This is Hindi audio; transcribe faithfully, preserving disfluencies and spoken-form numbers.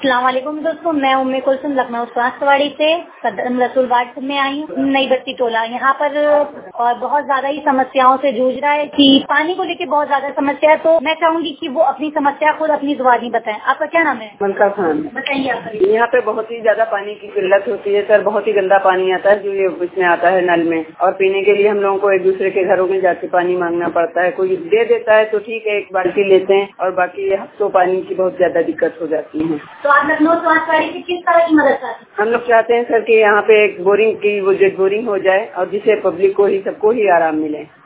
अस्सलाम वालेकुम दोस्तों, मैं उम्मे कुलसुम लखनऊ स्वास्थ्यवाड़ी से कदम रसूल वार्ड में आई हूँ। नई बस्ती टोला यहाँ पर और बहुत ज्यादा ही समस्याओं से जूझ रहा है कि पानी को लेके बहुत ज्यादा समस्या है। तो मैं चाहूंगी कि वो अपनी समस्या खुद अपनी जुबानी बताएं। आपका क्या नाम है? मलका खान। बताइए आप। यहाँ पे बहुत ही ज्यादा पानी की किल्लत होती है सर। बहुत ही गंदा पानी आता है जो ये इसमें आता है नल में, और पीने के लिए हम लोगों को एक दूसरे के घरों में जाके पानी मांगना पड़ता है। कोई दे देता है तो ठीक है, एक बाल्टी लेते हैं, और बाकी हफ्तों पानी की बहुत ज्यादा दिक्कत हो जाती है। तो आप लखनऊ स्वास्थ्यवाड़ी से किस तरह की मदद चाहते हैं? हम लोग चाहते हैं सर कि यहाँ पे एक बोरिंग की वो जो बोरिंग हो जाए और जिससे पब्लिक को ही सबको ही आराम मिले।